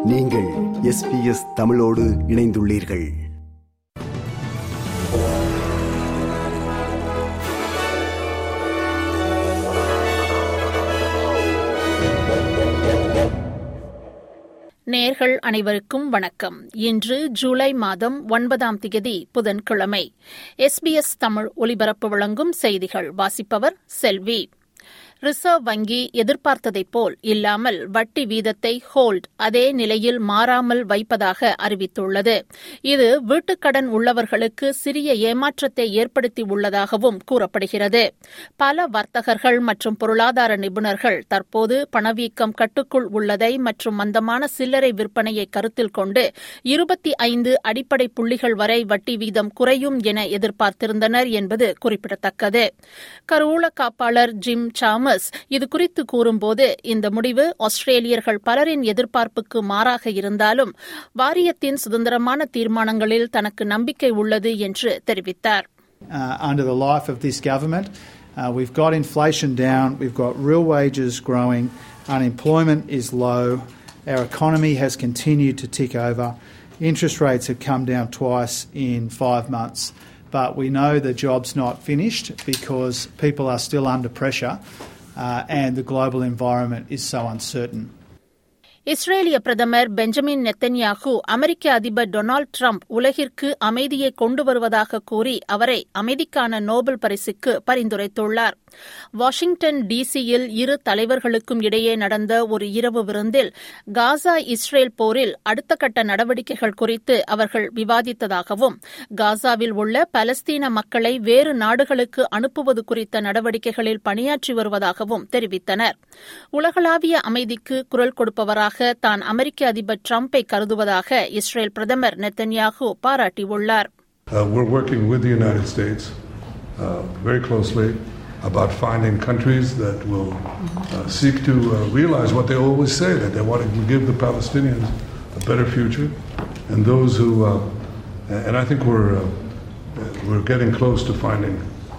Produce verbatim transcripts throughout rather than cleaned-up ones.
நீங்கள் S B S தமிழோடு இணைந்துள்ளீர்கள். நேயர்கள் அனைவருக்கும் வணக்கம். இன்று ஜூலை மாதம் ஒன்பதாம் தேதி புதன்கிழமை. எஸ் பி எஸ் தமிழ் ஒலிபரப்பு வழங்கும் செய்திகள் வாசிப்பவர் செல்வி. ரிசர்வ் வங்கி எதிர்பார்த்ததைப் போல் இல்லாமல் வட்டி வீதத்தை ஹோல்ட் அதே நிலையில் மாறாமல் வைப்பதாக அறிவித்துள்ளது. இது வீட்டுக்கடன் உள்ளவர்களுக்கு சிறிய ஏமாற்றத்தை ஏற்படுத்தியுள்ளதாகவும் கூறப்படுகிறது. பல வர்த்தகர்கள் மற்றும் பொருளாதார நிபுணர்கள் தற்போது பணவீக்கம் கட்டுக்குள் உள்ளதை மற்றும் மந்தமான சில்லறை விற்பனையை கருத்தில் கொண்டு இருபத்தி ஐந்து அடிப்படை புள்ளிகள் வரை வட்டி வீதம் குறையும் என எதிர்பார்த்திருந்தனர் என்பது குறிப்பிடத்தக்கது. கருவூல காப்பாளர் ஜிம் சாமஸ் இதுகுறித்து கூறும்போது, இந்த முடிவு ஆஸ்திரேலியர்கள் பலரின் எதிர்பார்ப்புக்கு மாறாக இருந்தாலும் வாரியத்தின் சுதந்திரமான தீர்மானங்களில் தனக்கு நம்பிக்கை உள்ளது என்று தெரிவித்தார். Uh, under the life of this government, uh, we've got inflation down, we've got real wages growing, unemployment is low, our economy has continued to tick over, interest rates have come down twice in five months, but we know the job's not finished because people are still under pressure. Uh, and the global environment is so uncertain. இஸ்ரேலிய பிரதமர் Benjamin Netanyahu அமெரிக்க அதிபர் Donald Trump உலகிற்கு அமைதியை கொண்டு வருவதாக கூறி அவரை அமைதிக்கான நோபல் பரிசுக்கு பரிந்துரைத்துள்ளார். வாஷிங்டன் டிசியில் இரு தலைவர்களுக்கும் இடையே நடந்த ஒரு இரவு விருந்தில் காசா இஸ்ரேல் போரில் அடுத்த கட்ட நடவடிக்கைகள் குறித்து அவர்கள் விவாதித்ததாகவும், காசாவில் உள்ள பலஸ்தீன மக்களை வேறு நாடுகளுக்கு அனுப்புவது குறித்த நடவடிக்கைகளில் பணியாற்றி வருவதாகவும் தெரிவித்தனர். உலகளாவிய அமைதிக்கு குரல் கொடுப்பவராக தான் அமெரிக்க அதிபர் டிரம்பை கருதுவதாக இஸ்ரேல் பிரதமர் நெத்தன்யாகு பாராட்டியுள்ளார். Uh, we're working with the United States uh, very closely about finding countries that will uh, seek to uh, realize what they always say, that they want to give the Palestinians a better future, and those who uh, and I think we're uh, we're getting close to finding.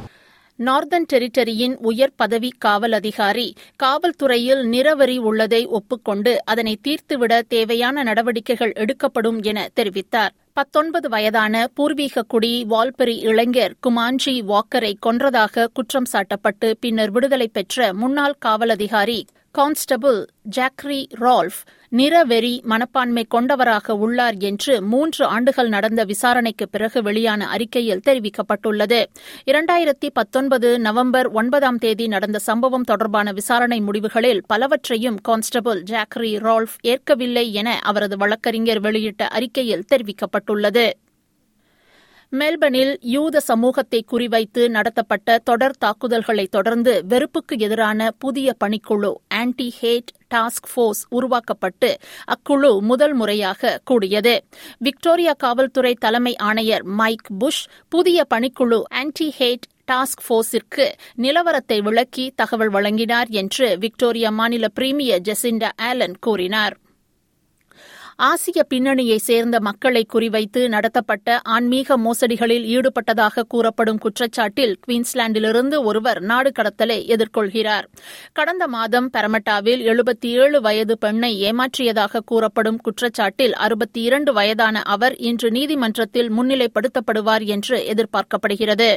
Northern டெரிட்டரியின் உயர் பதவி காவல் அதிகாரி காவல்துறையில் நிறவெறி உள்ளதை ஒப்புக்கொண்டு அதனை தீர்த்துவிட தேவையான நடவடிக்கைகள் எடுக்கப்படும் என தெரிவித்தார். பத்தொன்பது வயதான பூர்வீக குடி வால்பெரி இளைஞர் குமான்ஜி வாக்கரை கொன்றதாக குற்றம் சாட்டப்பட்டு பின்னர் விடுதலை பெற்ற முன்னாள் காவல் அதிகாரி கான்ஸ்டபிள் ஜாக்ரி ரால்ஃப் நிறவெறி மனப்பான்மை கொண்டவராக உள்ளார் என்று மூன்று ஆண்டுகள் நடந்த விசாரணைக்கு பிறகு வெளியான அறிக்கையில் தெரிவிக்கப்பட்டுள்ளது. இரண்டாயிரத்தி பத்தொன்பது நவம்பர் ஒன்பதாம் தேதி நடந்த சம்பவம் தொடர்பான விசாரணை முடிவுகளில் பலவற்றையும் கான்ஸ்டபிள் ஜாக்ரி ரால்ஃப் ஏற்கவில்லை என அவரது வழக்கறிஞர் வெளியிட்ட அறிக்கையில் தெரிவிக்கப்பட்டுள்ளது. மெல்பர்னில் யூத சமூகத்தை குறிவைத்து நடத்தப்பட்ட தொடர் தாக்குதல்களை தொடர்ந்து வெறுப்புக்கு எதிரான புதிய பணிக்குழு ஆன்டி ஹேட் டாஸ்க் போர்ஸ் உருவாக்கப்பட்டு அக்குழு முதல் முறையாக கூடியது. விக்டோரியா காவல்துறை தலைமை ஆணையர் மைக் புஷ் புதிய பணிக்குழு ஆன்டி ஹேட் டாஸ்க் போர்ஸிற்கு நிலவரத்தை விளக்கி தகவல் வழங்கினார் என்று விக்டோரியா மாநில பிரீமியர் ஜெசிண்டா ஆலன் கூறினார். ஆசிய பின்னணியை சேர்ந்த மக்களை குறிவைத்து நடத்தப்பட்ட ஆன்மீக மோசடிகளில் ஈடுபட்டதாக கூறப்படும் குற்றச்சாட்டில் குயின்ஸ்லாந்திலிருந்து ஒருவர் நாடு கடத்தலை எதிர்கொள்கிறார். கடந்த மாதம் பரமட்டாவில் எழுபத்தி ஏழு வயது பெண்ணை ஏமாற்றியதாக கூறப்படும் குற்றச்சாட்டில் அறுபத்தி இரண்டு வயதான அவர் இன்று நீதிமன்றத்தில் முன்னிலைப்படுத்தப்படுவார் என்று எதிர்பார்க்கப்படுகிறது.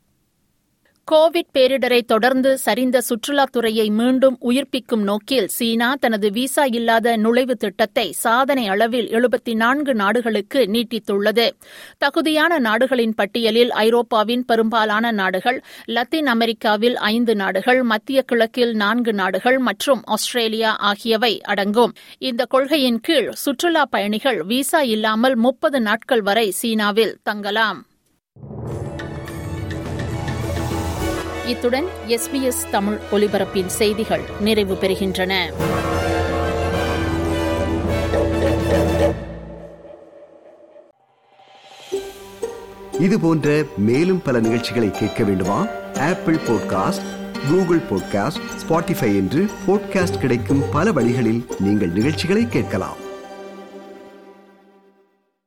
கோவிட் பேரிடரை தொடர்ந்து சரிந்த சுற்றுலாத்துறையை மீண்டும் உயிர்ப்பிக்கும் நோக்கில் சீனா தனது விசா இல்லாத நுழைவு திட்டத்தை சாதனை அளவில் எழுபத்தி நான்கு நாடுகளுக்கு நீட்டித்துள்ளது. தகுதியான நாடுகளின் பட்டியலில் ஐரோப்பாவின் பெரும்பாலான நாடுகள், லத்தீன் அமெரிக்காவில் ஐந்து நாடுகள், மத்திய கிழக்கில் நான்கு நாடுகள் மற்றும் ஆஸ்திரேலியா ஆகியவை அடங்கும். இந்த கொள்கையின் கீழ் சுற்றுலா பயணிகள் விசா இல்லாமல் முப்பது நாட்கள் வரை சீனாவில் தங்கலாம். இத்துடன் எஸ் பி எஸ் தமிழ் ஒலிபரப்பின் செய்திகள் நிறைவு பெறுகின்றன. இது போன்ற மேலும் பல நிகழ்ச்சிகளை கேட்க வேண்டுமா? Apple podcast, Google podcast, Spotify என்று பாட்காஸ்ட் கிடைக்கும் பல வழிகளில் நீங்கள் நிகழ்ச்சிகளை கேட்கலாம்.